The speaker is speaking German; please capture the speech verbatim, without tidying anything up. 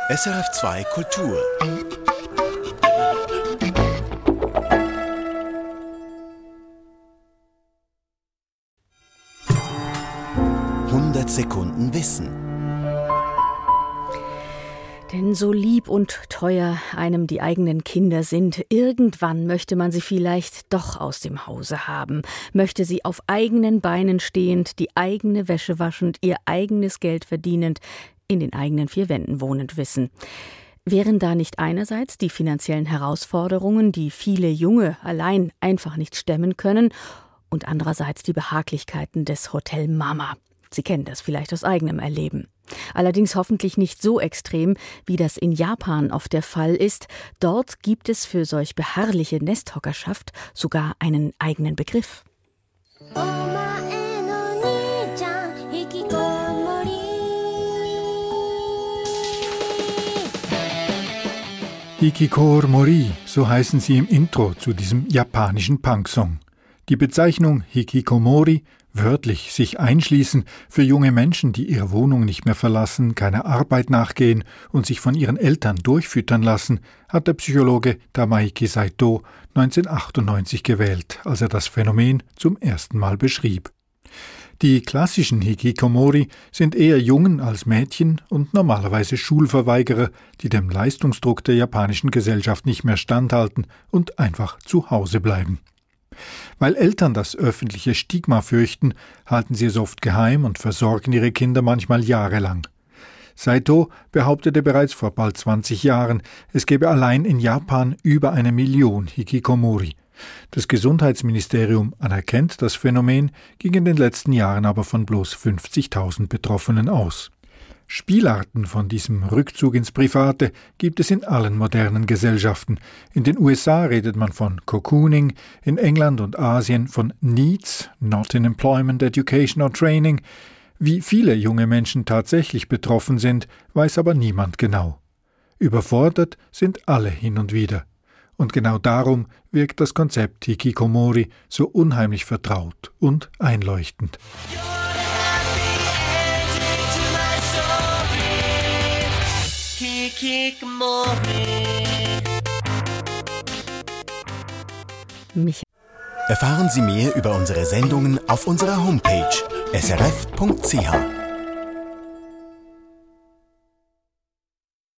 S R F zwei Kultur. hundert Sekunden Wissen. Denn so lieb und teuer einem die eigenen Kinder sind, irgendwann möchte man sie vielleicht doch aus dem Hause haben, möchte sie auf eigenen Beinen stehend, die eigene Wäsche waschend, ihr eigenes Geld verdienend, in den eigenen vier Wänden wohnend wissen. Wären da nicht einerseits die finanziellen Herausforderungen, die viele Junge allein einfach nicht stemmen können, und andererseits die Behaglichkeiten des Hotel Mama? Sie kennen das vielleicht aus eigenem Erleben. Allerdings hoffentlich nicht so extrem, wie das in Japan oft der Fall ist. Dort gibt es für solch beharrliche Nesthockerschaft sogar einen eigenen Begriff. Hikikomori, so heißen sie im Intro zu diesem japanischen Punksong. Die Bezeichnung Hikikomori, wörtlich sich einschließen, für junge Menschen, die ihre Wohnung nicht mehr verlassen, keiner Arbeit nachgehen und sich von ihren Eltern durchfüttern lassen, hat der Psychologe Tamaiki Saito neunzehnhundertachtundneunzig gewählt, als er das Phänomen zum ersten Mal beschrieb. Die klassischen Hikikomori sind eher Jungen als Mädchen und normalerweise Schulverweigerer, die dem Leistungsdruck der japanischen Gesellschaft nicht mehr standhalten und einfach zu Hause bleiben. Weil Eltern das öffentliche Stigma fürchten, halten sie es oft geheim und versorgen ihre Kinder manchmal jahrelang. Saito behauptete bereits vor bald zwanzig Jahren, es gebe allein in Japan über eine Million Hikikomori. Das Gesundheitsministerium anerkennt das Phänomen, ging in den letzten Jahren aber von bloß fünfzigtausend Betroffenen aus. Spielarten von diesem Rückzug ins Private gibt es in allen modernen Gesellschaften. In den U S A redet man von Cocooning, in England und Asien von Needs, not in Employment, Education or Training. Wie viele junge Menschen tatsächlich betroffen sind, weiß aber niemand genau. Überfordert sind alle hin und wieder. Und genau darum wirkt das Konzept Hikikomori so unheimlich vertraut und einleuchtend. Mich Erfahren Sie mehr über unsere Sendungen auf unserer Homepage s r f punkt c h.